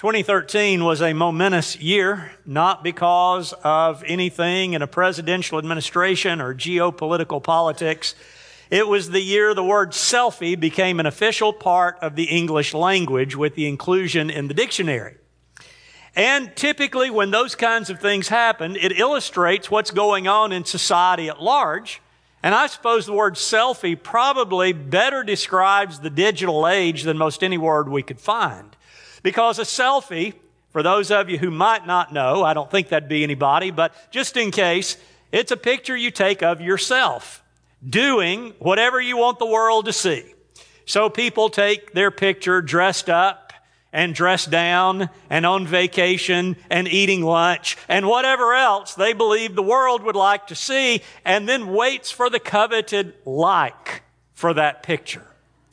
2013 was a momentous year, not because of anything in a presidential administration or geopolitical politics. It was the year the word selfie became an official part of the English language with the inclusion in the dictionary. And typically when those kinds of things happen, it illustrates what's going on in society at large. And I suppose the word selfie probably better describes the digital age than most any word we could find. Because a selfie, for those of you who might not know, I don't think that'd be anybody, but just in case, it's a picture you take of yourself doing whatever you want the world to see. So people take their picture dressed up and dressed down and on vacation and eating lunch and whatever else they believe the world would like to see, and then waits for the coveted like for that picture.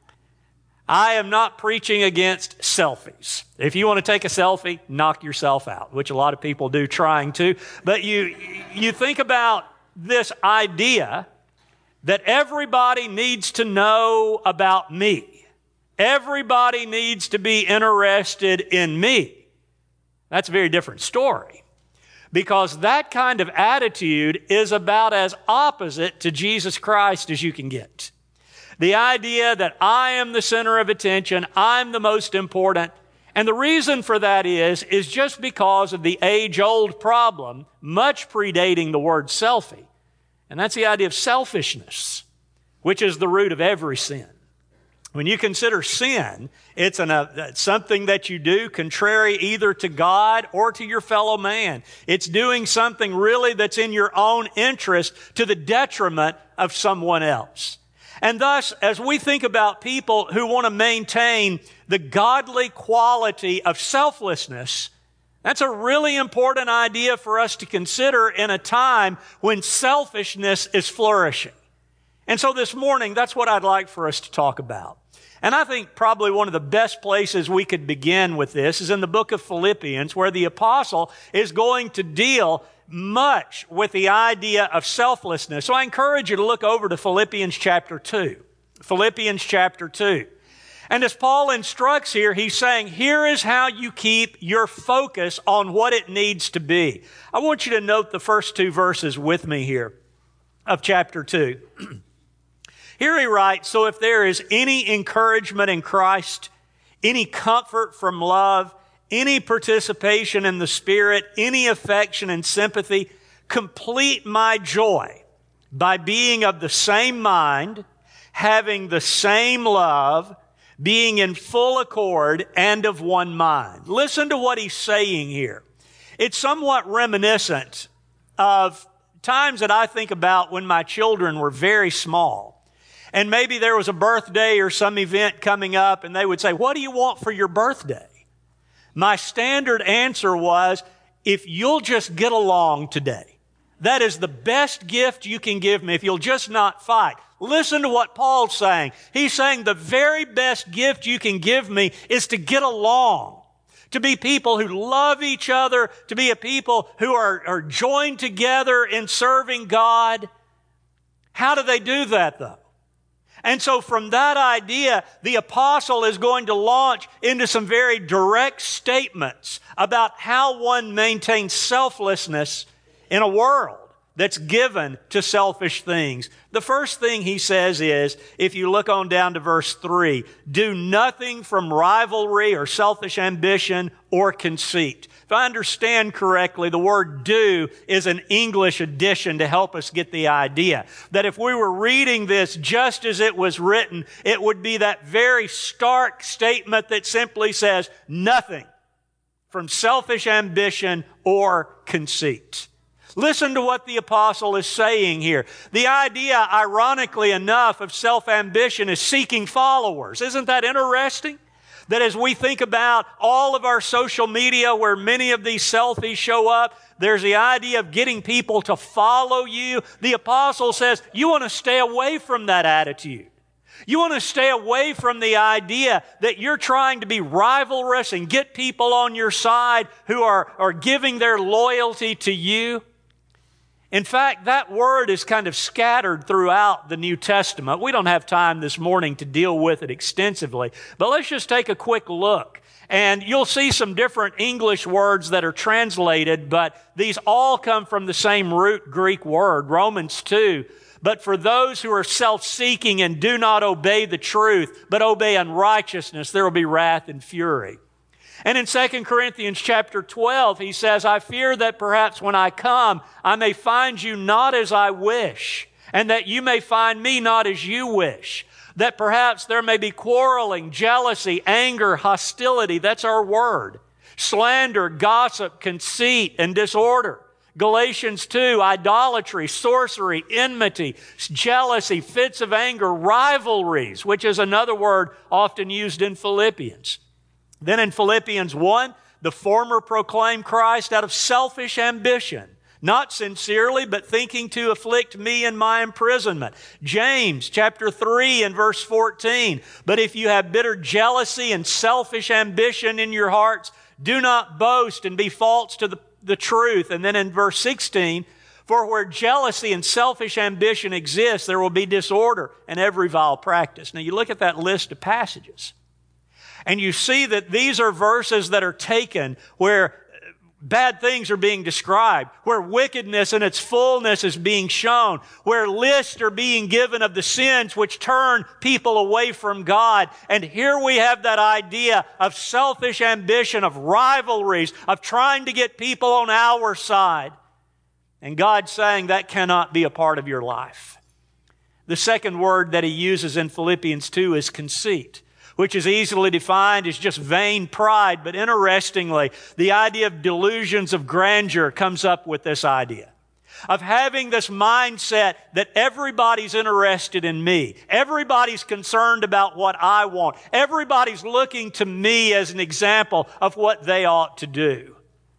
I am not preaching against selfies. If you want to take a selfie, knock yourself out, which a lot of people do trying to. But you think about this idea that everybody needs to know about me. Everybody needs to be interested in me. That's a very different story. Because that kind of attitude is about as opposite to Jesus Christ as you can get. The idea that I am the center of attention, I'm the most important. And the reason for that is just because of the age-old problem, much predating the word selfie. And that's the idea of selfishness, which is the root of every sin. When you consider sin, it's something that you do contrary either to God or to your fellow man. It's doing something really that's in your own interest to the detriment of someone else. And thus, as we think about people who want to maintain the godly quality of selflessness, that's a really important idea for us to consider in a time when selfishness is flourishing. And so this morning, that's what I'd like for us to talk about. And I think probably one of the best places we could begin with this is in the book of Philippians, where the apostle is going to deal much with the idea of selflessness. So I encourage you to look over to Philippians chapter 2. Philippians chapter 2. And as Paul instructs here, he's saying, here is how you keep your focus on what it needs to be. I want you to note the first two verses with me here of chapter 2. Here he writes, so if there is any encouragement in Christ, any comfort from love, any participation in the Spirit, any affection and sympathy, complete my joy by being of the same mind, having the same love, being in full accord and of one mind. Listen to what he's saying here. It's somewhat reminiscent of times that I think about when my children were very small. And maybe there was a birthday or some event coming up and they would say, what do you want for your birthday? My standard answer was, if you'll just get along today. That is the best gift you can give me if you'll just not fight. Listen to what Paul's saying. He's saying the very best gift you can give me is to get along. To be people who love each other. To be a people who are joined together in serving God. How do they do that though? And so from that idea, the apostle is going to launch into some very direct statements about how one maintains selflessness in a world that's given to selfish things. The first thing he says is, if you look on down to verse 3, do nothing from rivalry or selfish ambition or conceit. If I understand correctly, the word do is an English addition to help us get the idea. That if we were reading this just as it was written, it would be that very stark statement that simply says nothing from selfish ambition or conceit. Listen to what the apostle is saying here. The idea, ironically enough, of self-ambition is seeking followers. Isn't that interesting? That as we think about all of our social media where many of these selfies show up, there's the idea of getting people to follow you. The apostle says, you want to stay away from that attitude. You want to stay away from the idea that you're trying to be rivalrous and get people on your side who are giving their loyalty to you. In fact, that word is kind of scattered throughout the New Testament. We don't have time this morning to deal with it extensively, but let's just take a quick look And you'll see some different English words that are translated, but these all come from the same root Greek word, Romans 2. But for those who are self-seeking and do not obey the truth, but obey unrighteousness, there will be wrath and fury. And in 2 Corinthians chapter 12, he says, I fear that perhaps when I come, I may find you not as I wish, and that you may find me not as you wish. That perhaps there may be quarreling, jealousy, anger, hostility. That's our word. Slander, gossip, conceit, and disorder. Galatians 2, idolatry, sorcery, enmity, jealousy, fits of anger, rivalries, which is another word often used in Philippians. Then in Philippians 1, the former proclaim Christ out of selfish ambition, not sincerely, but thinking to afflict me in my imprisonment. James chapter 3 and verse 14, but if you have bitter jealousy and selfish ambition in your hearts, do not boast and be false to the truth. And then in verse 16, for where jealousy and selfish ambition exist, there will be disorder and every vile practice. Now you look at that list of passages, and you see that these are verses that are taken where bad things are being described, where wickedness in its fullness is being shown, where lists are being given of the sins which turn people away from God. And here we have that idea of selfish ambition, of rivalries, of trying to get people on our side. And God's saying that cannot be a part of your life. The second word that he uses in Philippians 2 is conceit, which is easily defined as just vain pride. But interestingly, the idea of delusions of grandeur comes up with this idea of having this mindset that everybody's interested in me. Everybody's concerned about what I want. Everybody's looking to me as an example of what they ought to do.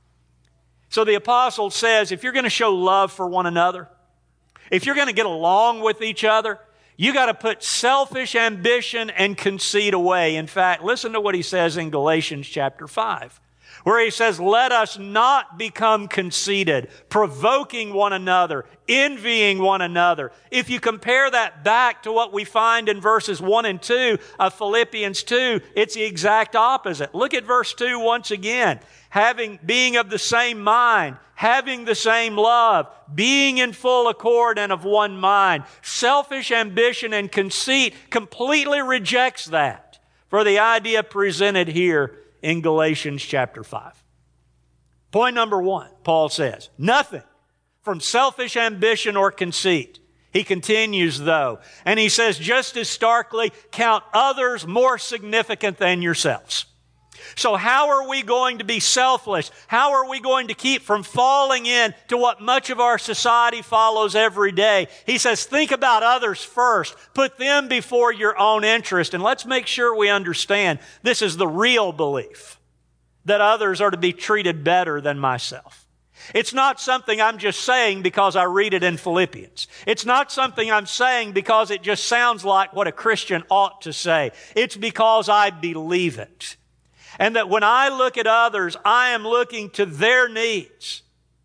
So the apostle says, if you're going to show love for one another, if you're going to get along with each other, you got to put selfish ambition and conceit away. In fact, listen to what he says in Galatians chapter 5, where he says, let us not become conceited, provoking one another, envying one another. If you compare that back to what we find in verses 1 and 2 of Philippians 2, it's the exact opposite. Look at verse 2 once again. Being of the same mind, having the same love, being in full accord and of one mind. Selfish ambition and conceit completely rejects that for the idea presented here in Galatians chapter 5. Point number 1, Paul says, nothing from selfish ambition or conceit. He continues though, and he says just as starkly, count others more significant than yourselves. So how are we going to be selfless? How are we going to keep from falling into what much of our society follows every day? He says, think about others first. Put them before your own interest. And let's make sure we understand this is the real belief, that others are to be treated better than myself. It's not something I'm just saying because I read it in Philippians. It's not something I'm saying because it just sounds like what a Christian ought to say. It's because I believe it. And that when I look at others, I am looking to their needs.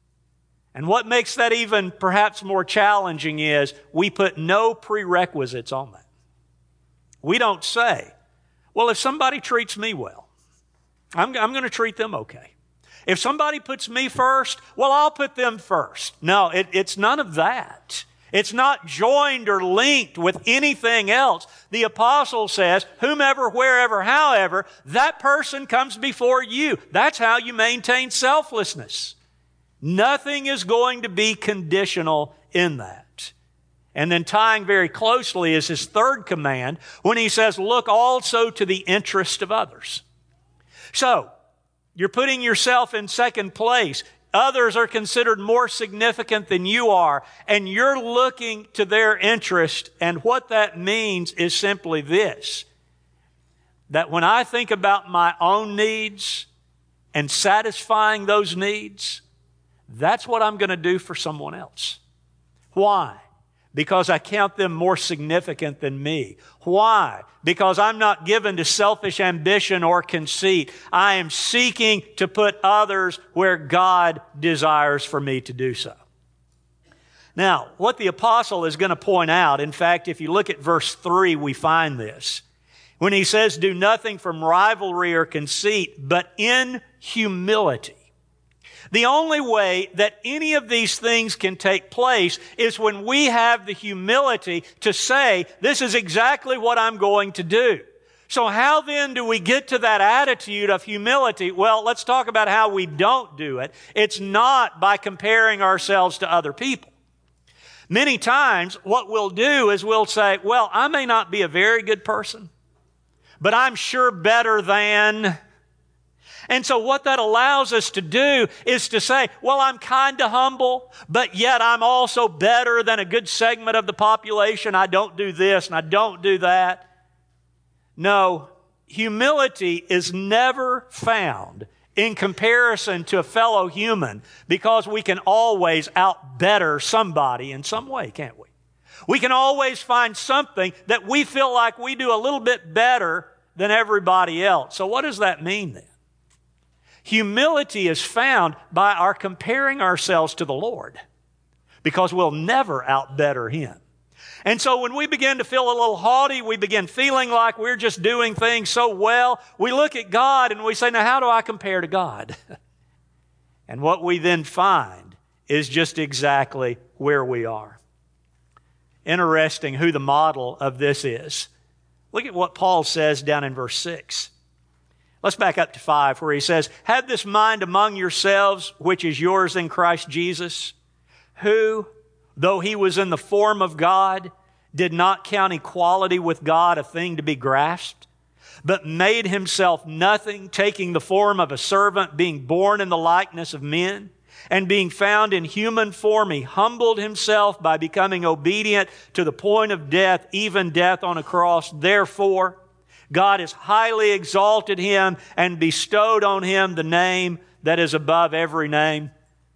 And what makes that even perhaps more challenging is we put no prerequisites on that. We don't say, well, if somebody treats me well, I'm going to treat them okay. If somebody puts me first, well, I'll put them first. No, it's none of that. It's not joined or linked with anything else. The apostle says, whomever, wherever, however, that person comes before you. That's how you maintain selflessness. Nothing is going to be conditional in that. And then tying very closely is his third command when he says, look also to the interest of others. So, you're putting yourself in second place. Others are considered more significant than you are, and you're looking to their interest. And what that means is simply this, that when I think about my own needs and satisfying those needs, that's what I'm going to do for someone else. Why? Because I count them more significant than me. Why? Because I'm not given to selfish ambition or conceit. I am seeking to put others where God desires for me to do so. Now, what the apostle is going to point out, in fact, if you look at verse 3, we find this. when he says, do nothing from rivalry or conceit, but in humility. The only way that any of these things can take place is when we have the humility to say, this is exactly what I'm going to do. So how then do we get to that attitude of humility? Well, let's talk about how we don't do it. It's not by comparing ourselves to other people. Many times what we'll do is we'll say, well, I may not be a very good person, but I'm sure better than. And so what that allows us to do is to say, well, I'm kind of humble, but yet I'm also better than a good segment of the population. I don't do this and I don't do that. No, humility is never found in comparison to a fellow human because we can always out-better somebody in some way, can't we? We can always find something that we feel like we do a little bit better than everybody else. So what does that mean then? Humility is found by our comparing ourselves to the Lord because we'll never out-better Him. And so when we begin to feel a little haughty, we begin feeling like we're just doing things so well, we look at God and we say, now how do I compare to God? And what we then find is just exactly where we are. Interesting who the model of this is. Look at what Paul says down in verse 6. Let's back up to 5 where he says, have this mind among yourselves, which is yours in Christ Jesus, who, though He was in the form of God, did not count equality with God a thing to be grasped, but made Himself nothing, taking the form of a servant, being born in the likeness of men, and being found in human form, He humbled Himself by becoming obedient to the point of death, even death on a cross. Therefore, God has highly exalted Him and bestowed on Him the name that is above every name.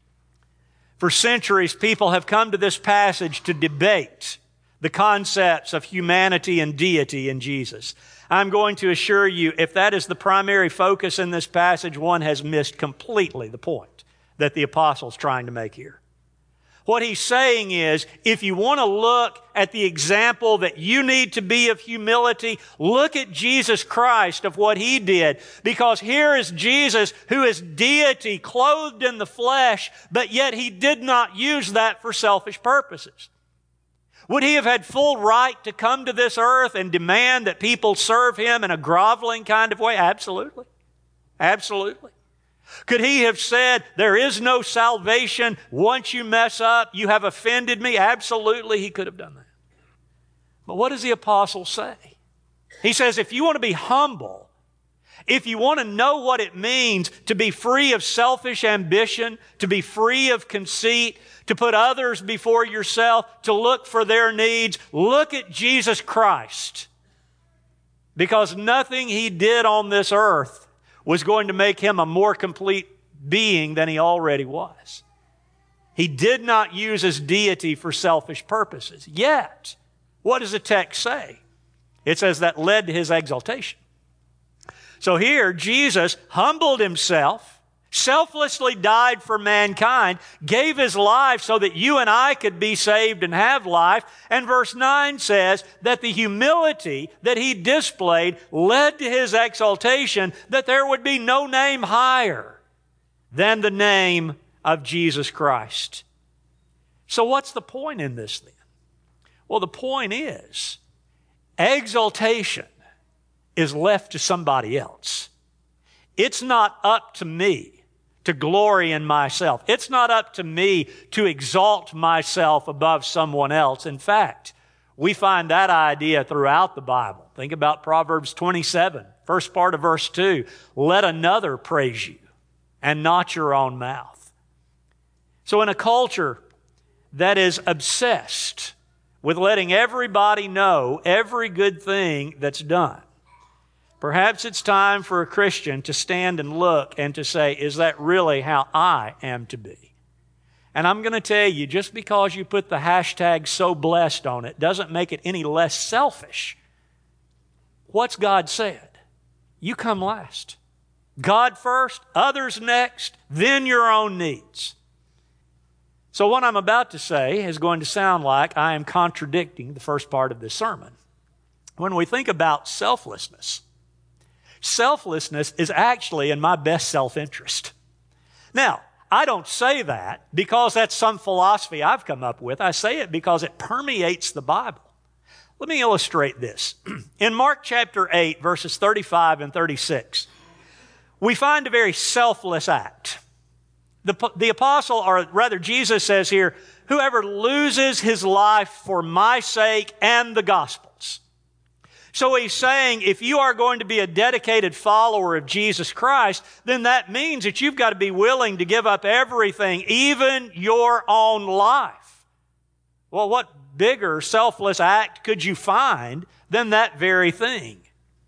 For centuries, people have come to this passage to debate the concepts of humanity and deity in Jesus. I'm going to assure you, if that is the primary focus in this passage, one has missed completely the point that the apostle's trying to make here. What he's saying is, if you want to look at the example that you need to be of humility, look at Jesus Christ of what He did. Because here is Jesus who is deity, clothed in the flesh, but yet He did not use that for selfish purposes. Would He have had full right to come to this earth and demand that people serve Him in a groveling kind of way? Absolutely. Absolutely. Could He have said, there is no salvation once you mess up, you have offended me? Absolutely, He could have done that. But what does the apostle say? He says, if you want to be humble, if you want to know what it means to be free of selfish ambition, to be free of conceit, to put others before yourself, to look for their needs, look at Jesus Christ. Because nothing He did on this earth was going to make Him a more complete being than He already was. He did not use His deity for selfish purposes. Yet, what does the text say? It says that led to His exaltation. So here, Jesus humbled Himself, selflessly died for mankind, gave His life so that you and I could be saved and have life. And verse 9 says that the humility that He displayed led to His exaltation, that there would be no name higher than the name of Jesus Christ. So what's the point in this then? Well, the point is, exaltation is left to somebody else. It's not up to me to glory in myself. It's not up to me to exalt myself above someone else. In fact, we find that idea throughout the Bible. Think about Proverbs 27, first part of verse 2. Let another praise you and not your own mouth. So in a culture that is obsessed with letting everybody know every good thing that's done, perhaps it's time for a Christian to stand and look and to say, is that really how I am to be? And I'm going to tell you, just because you put the hashtag so blessed on it doesn't make it any less selfish. What's God said? You come last. God first, others next, then your own needs. So what I'm about to say is going to sound like I am contradicting the first part of this sermon. when we think about selflessness, selflessness is actually in my best self-interest. Now, I don't say that because that's some philosophy I've come up with. I say it because it permeates the Bible. Let me illustrate this. In Mark chapter 8, verses 35 and 36, we find a very selfless act. The apostle, or rather Jesus says here, whoever loses his life for my sake and the gospel's. So he's saying if you are going to be a dedicated follower of Jesus Christ, then that means that you've got to be willing to give up everything, even your own life. Well, what bigger selfless act could you find than that very thing?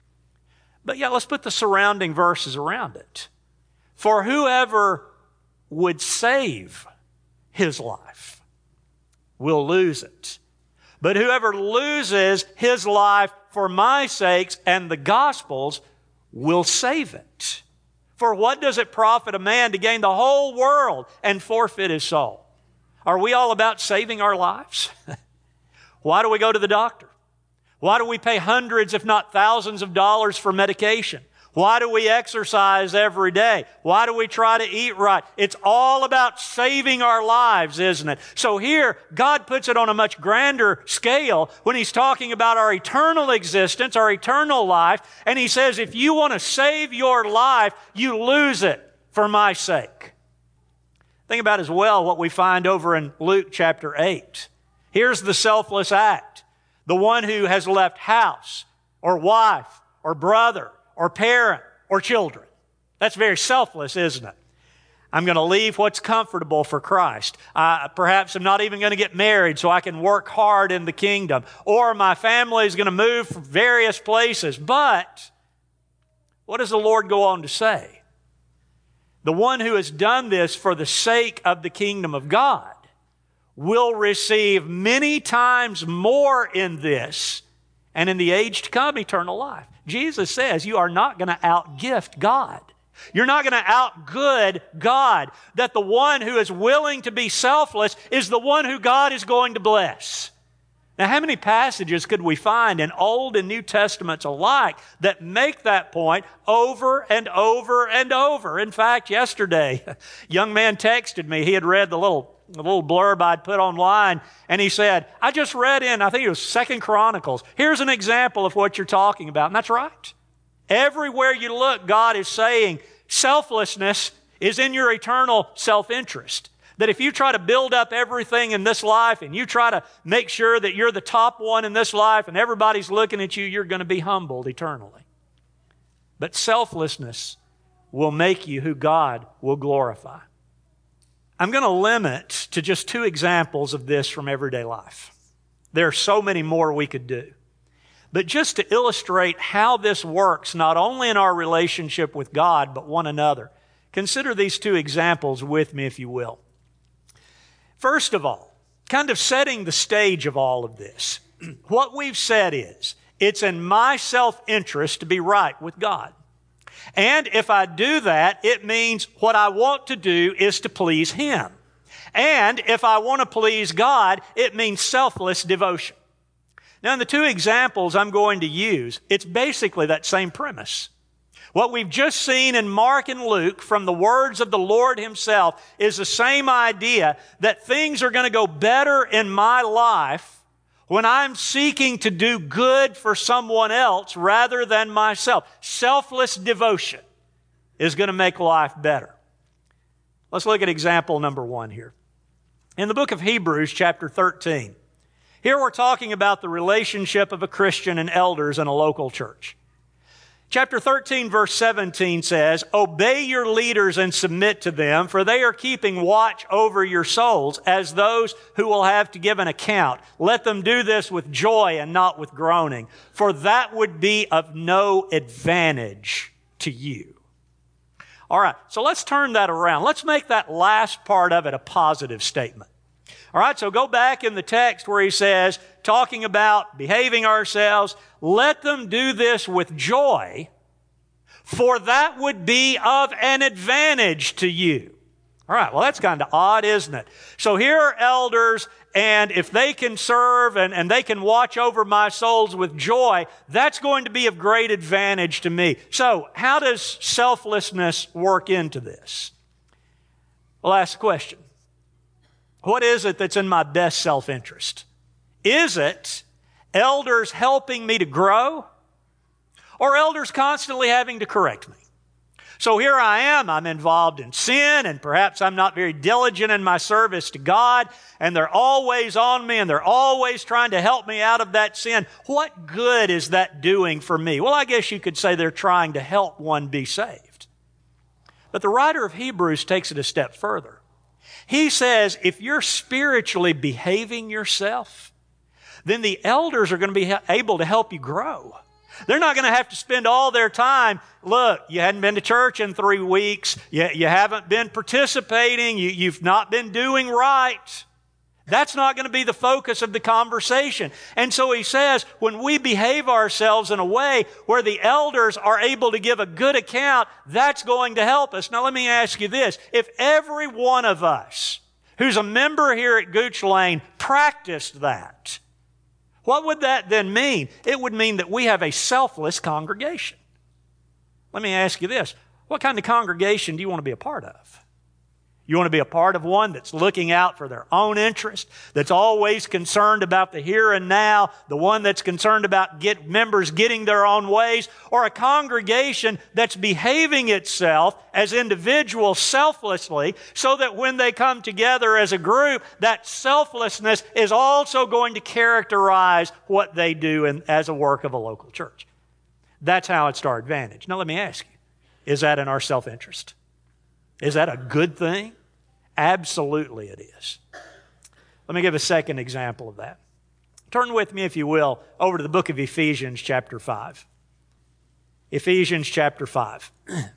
But yeah, let's put the surrounding verses around it. For whoever would save his life will lose it. But whoever loses his life for my sakes and the gospel's will save it. For what does it profit a man to gain the whole world and forfeit his soul? Are we all about saving our lives? Why do we go to the doctor? Why do we pay hundreds, if not thousands of dollars for medication? Why do we exercise every day? Why do we try to eat right? It's all about saving our lives, isn't it? So here, God puts it on a much grander scale when He's talking about our eternal existence, our eternal life, and He says, if you want to save your life, you lose it for my sake. Think about as well what we find over in Luke chapter 8. Here's the selfless act. The one who has left house, or wife, or brother, or parent, or children. That's very selfless, isn't it? I'm going to leave what's comfortable for Christ. Perhaps I'm not even going to get married so I can work hard in the kingdom. Or my family is going to move from various places. But what does the Lord go on to say? The one who has done this for the sake of the kingdom of God will receive many times more in this and in the age to come eternal life. Jesus says you are not going to outgift God. You're not going to outgood God. That the one who is willing to be selfless is the one who God is going to bless. Now, how many passages could we find in Old and New Testaments alike that make that point over and over and over? In fact, yesterday, a young man texted me. He had read the little blurb I'd put online, and he said, I just read in, I think it was 2 Chronicles. Here's an example of what you're talking about. And that's right. Everywhere you look, God is saying selflessness is in your eternal self-interest. That if you try to build up everything in this life and you try to make sure that you're the top one in this life and everybody's looking at you, you're going to be humbled eternally. But selflessness will make you who God will glorify. I'm going to limit to just 2 examples of this from everyday life. There are so many more we could do. But just to illustrate how this works, not only in our relationship with God, but one another, consider these 2 examples with me, if you will. First of all, kind of setting the stage of all of this, what we've said is, it's in my self-interest to be right with God. And if I do that, it means what I want to do is to please Him. And if I want to please God, it means selfless devotion. Now, in the 2 examples I'm going to use, it's basically that same premise. What we've just seen in Mark and Luke from the words of the Lord Himself is the same idea that things are going to go better in my life when I'm seeking to do good for someone else rather than myself. Selfless devotion is going to make life better. Let's look at example number 1 here. In the book of Hebrews, chapter 13, here we're talking about the relationship of a Christian and elders in a local church. Chapter 13, verse 17 says, obey your leaders and submit to them, for they are keeping watch over your souls as those who will have to give an account. Let them do this with joy and not with groaning, for that would be of no advantage to you. All right, so let's turn that around. Let's make that last part of it a positive statement. All right, so go back in the text where he says, talking about behaving ourselves, let them do this with joy, for that would be of an advantage to you. All right, well, that's kind of odd, isn't it? So here are elders, and if they can serve and they can watch over my souls with joy, that's going to be of great advantage to me. So how does selflessness work into this? Well, ask the question. What is it that's in my best self-interest? Is it elders helping me to grow, or elders constantly having to correct me? So here I am, I'm involved in sin, and perhaps I'm not very diligent in my service to God, and they're always on me, and they're always trying to help me out of that sin. What good is that doing for me? Well, I guess you could say they're trying to help one be saved. But the writer of Hebrews takes it a step further. He says, if you're spiritually behaving yourself, then the elders are going to be able to help you grow. They're not going to have to spend all their time, look, you hadn't been to church in 3 weeks, you haven't been participating, you've not been doing right. That's not going to be the focus of the conversation. And so he says, when we behave ourselves in a way where the elders are able to give a good account, that's going to help us. Now let me ask you this. If every one of us who's a member here at Gooch Lane practiced that, what would that then mean? It would mean that we have a selfless congregation. Let me ask you this. What kind of congregation do you want to be a part of? You want to be a part of one that's looking out for their own interest, that's always concerned about the here and now, the one that's concerned about members getting their own ways, or a congregation that's behaving itself as individuals selflessly so that when they come together as a group, that selflessness is also going to characterize what they do as a work of a local church. That's how it's to our advantage. Now let me ask you, is that in our self-interest? Is that a good thing? Absolutely it is. Let me give a second example of that. Turn with me, if you will, over to the book of Ephesians chapter 5. Ephesians chapter 5.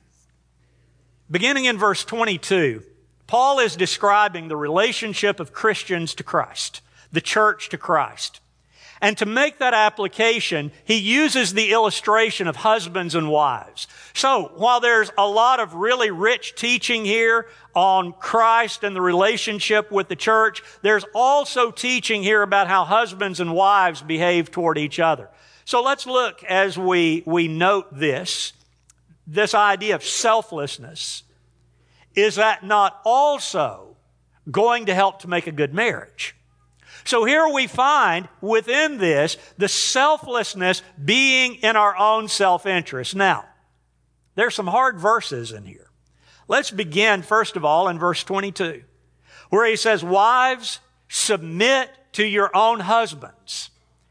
Beginning in verse 22, Paul is describing the relationship of Christians to Christ, the church to Christ. And to make that application, he uses the illustration of husbands and wives. So, while there's a lot of really rich teaching here on Christ and the relationship with the church, there's also teaching here about how husbands and wives behave toward each other. So let's look as we note this idea of selflessness. Is that not also going to help to make a good marriage? So here we find within this the selflessness being in our own self-interest. Now, there's some hard verses in here. Let's begin, first of all, in verse 22, where he says, wives, submit to your own husbands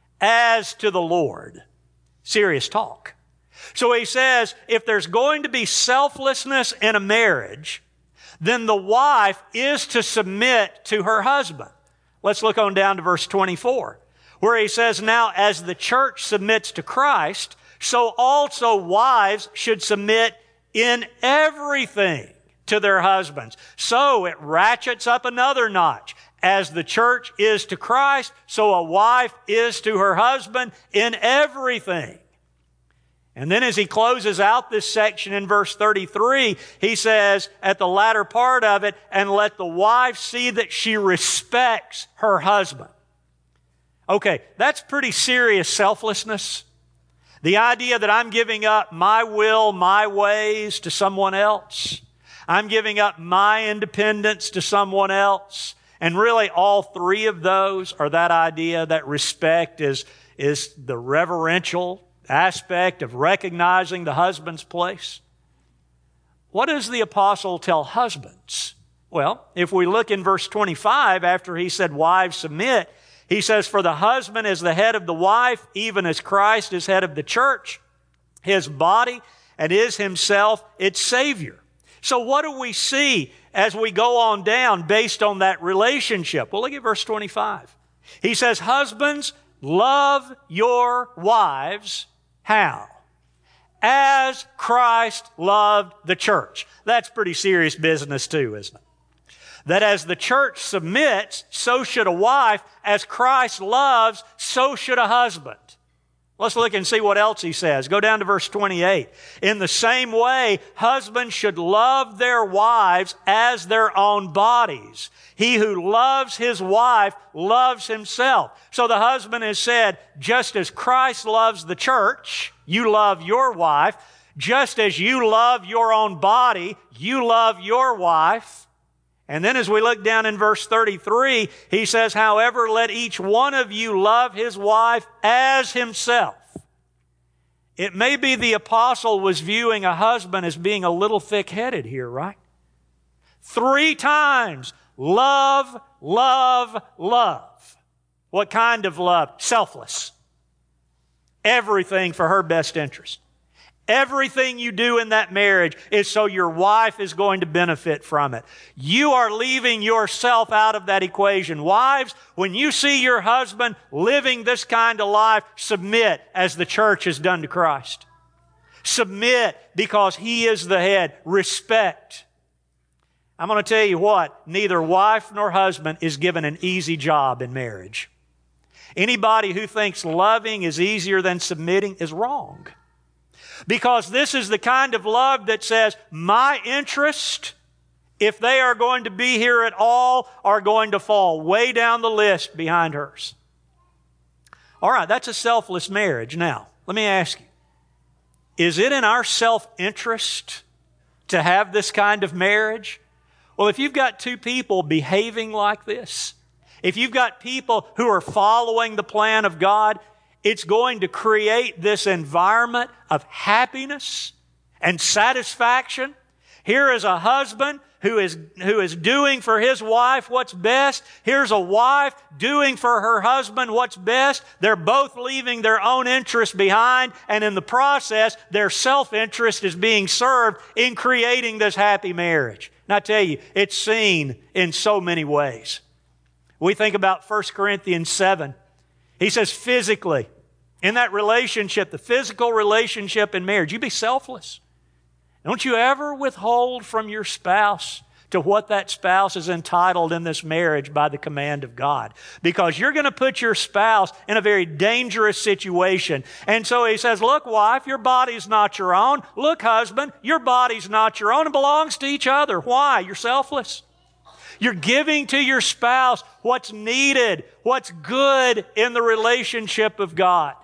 as to the Lord. Serious talk. So he says, if there's going to be selflessness in a marriage, then the wife is to submit to her husband. Let's look on down to verse 24, where he says, now as the church submits to Christ, so also wives should submit in everything to their husbands. So it ratchets up another notch. As the church is to Christ, so a wife is to her husband in everything. And then as he closes out this section in verse 33, he says at the latter part of it, and let the wife see that she respects her husband. Okay, that's pretty serious selflessness. The idea that I'm giving up my will, my ways to someone else. I'm giving up my independence to someone else. And really all three of those are that idea that respect is the reverential aspect of recognizing the husband's place. What does the apostle tell husbands? Well, if we look in verse 25, after he said, wives submit, he says, for the husband is the head of the wife, even as Christ is head of the church, his body, and is himself its Savior. So what do we see as we go on down based on that relationship? Well, look at verse 25. He says, husbands, love your wives. How? As Christ loved the church. That's pretty serious business too, isn't it? That as the church submits, so should a wife. As Christ loves, so should a husband. Let's look and see what else he says. Go down to verse 28. In the same way, husbands should love their wives as their own bodies. He who loves his wife loves himself. So the husband has said, just as Christ loves the church, you love your wife. Just as you love your own body, you love your wife. And then as we look down in verse 33, he says, however, let each one of you love his wife as himself. It may be the apostle was viewing a husband as being a little thick-headed here, right? 3 times, love, love, love. What kind of love? Selfless. Everything for her best interest. Everything you do in that marriage is so your wife is going to benefit from it. You are leaving yourself out of that equation. Wives, when you see your husband living this kind of life, submit as the church has done to Christ. Submit because He is the head. Respect. I'm going to tell you what, neither wife nor husband is given an easy job in marriage. Anybody who thinks loving is easier than submitting is wrong. Because this is the kind of love that says, my interest, if they are going to be here at all, are going to fall way down the list behind hers. All right, that's a selfless marriage. Now, let me ask you, is it in our self-interest to have this kind of marriage? Well, if you've got 2 people behaving like this, if you've got people who are following the plan of God, it's going to create this environment of happiness and satisfaction. Here is a husband who is doing for his wife what's best. Here's a wife doing for her husband what's best. They're both leaving their own interest behind, and in the process, their self-interest is being served in creating this happy marriage. And I tell you, it's seen in so many ways. We think about 1 Corinthians 7. He says physically, in that relationship, the physical relationship in marriage, you be selfless. Don't you ever withhold from your spouse to what that spouse is entitled in this marriage by the command of God. Because you're going to put your spouse in a very dangerous situation. And so he says, look, wife, your body's not your own. Look, husband, your body's not your own. It belongs to each other. Why? You're selfless. You're giving to your spouse what's needed, what's good in the relationship of God.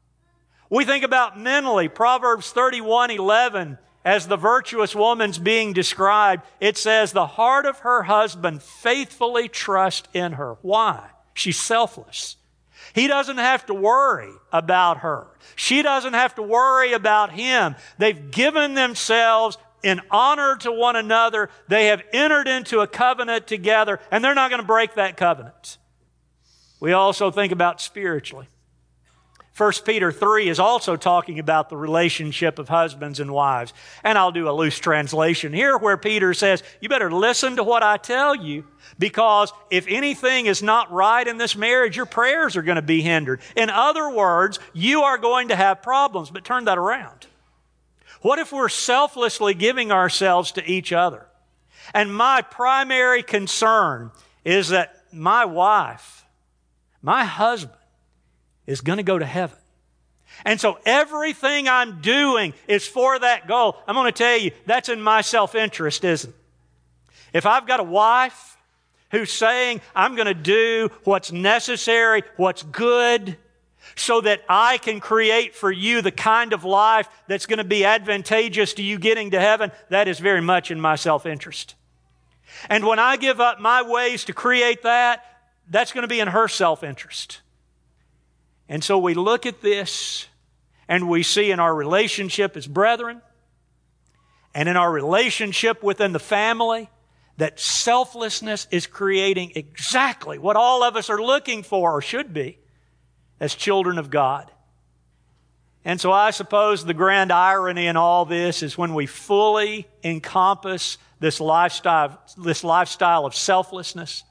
We think about mentally, Proverbs 31:11, as the virtuous woman's being described, it says, the heart of her husband faithfully trusts in her. Why? She's selfless. He doesn't have to worry about her. She doesn't have to worry about him. They've given themselves in honor to one another. They have entered into a covenant together, and they're not going to break that covenant. We also think about spiritually. 1 Peter 3 is also talking about the relationship of husbands and wives. And I'll do a loose translation here where Peter says, you better listen to what I tell you, because if anything is not right in this marriage, your prayers are going to be hindered. In other words, you are going to have problems, but turn that around. What if we're selflessly giving ourselves to each other? And my primary concern is that my wife, my husband, is going to go to heaven. And so everything I'm doing is for that goal. I'm going to tell you, that's in my self-interest, isn't it? If I've got a wife who's saying, I'm going to do what's necessary, what's good, so that I can create for you the kind of life that's going to be advantageous to you getting to heaven, that is very much in my self-interest. And when I give up my ways to create that, that's going to be in her self-interest. And so we look at this and we see in our relationship as brethren and in our relationship within the family that selflessness is creating exactly what all of us are looking for or should be as children of God. And so I suppose the grand irony in all this is when we fully encompass this lifestyle of selflessness,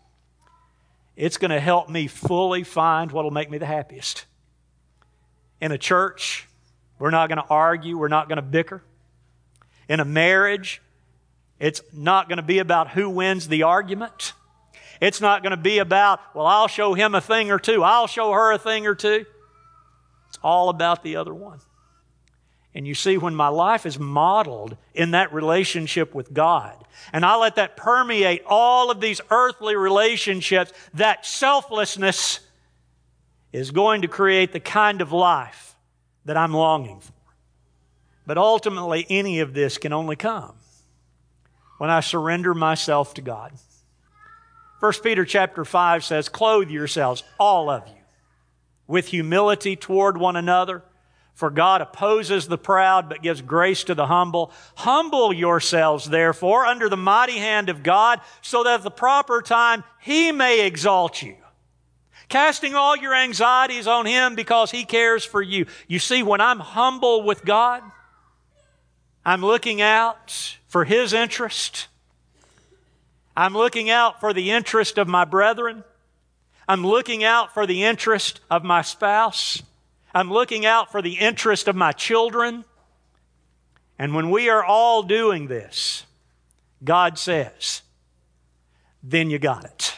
it's going to help me fully find what will make me the happiest. In a church, we're not going to argue. We're not going to bicker. In a marriage, it's not going to be about who wins the argument. It's not going to be about, well, I'll show him a thing or two. I'll show her a thing or two. It's all about the other one. And you see, when my life is modeled in that relationship with God, and I let that permeate all of these earthly relationships, that selflessness is going to create the kind of life that I'm longing for. But ultimately, any of this can only come when I surrender myself to God. 1 Peter chapter 5 says, "Clothe yourselves, all of you, with humility toward one another. For God opposes the proud, but gives grace to the humble. Humble yourselves, therefore, under the mighty hand of God, so that at the proper time He may exalt you, casting all your anxieties on Him because He cares for you." You see, when I'm humble with God, I'm looking out for His interest. I'm looking out for the interest of my brethren. I'm looking out for the interest of my spouse. I'm looking out for the interest of my children. And when we are all doing this, God says, then you got it.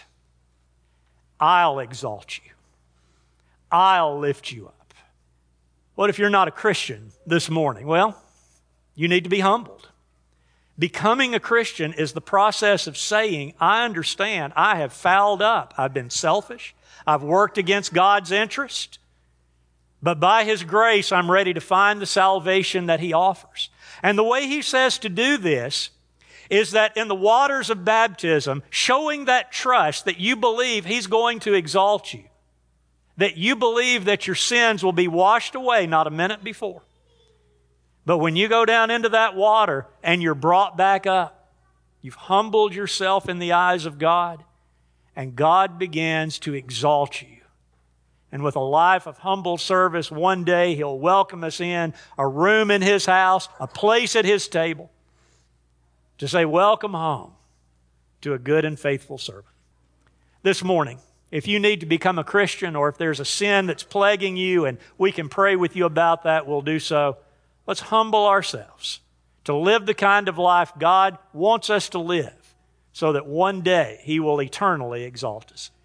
I'll exalt you. I'll lift you up. What if you're not a Christian this morning? Well, you need to be humbled. Becoming a Christian is the process of saying, I understand, I have fouled up. I've been selfish. I've worked against God's interest. But by His grace, I'm ready to find the salvation that He offers. And the way He says to do this is that in the waters of baptism, showing that trust that you believe He's going to exalt you, that you believe that your sins will be washed away not a minute before. But when you go down into that water and you're brought back up, you've humbled yourself in the eyes of God, and God begins to exalt you. And with a life of humble service, one day He'll welcome us in, a room in His house, a place at His table, to say, welcome home to a good and faithful servant. This morning, if you need to become a Christian, or if there's a sin that's plaguing you and we can pray with you about that, we'll do so. Let's humble ourselves to live the kind of life God wants us to live, so that one day He will eternally exalt us.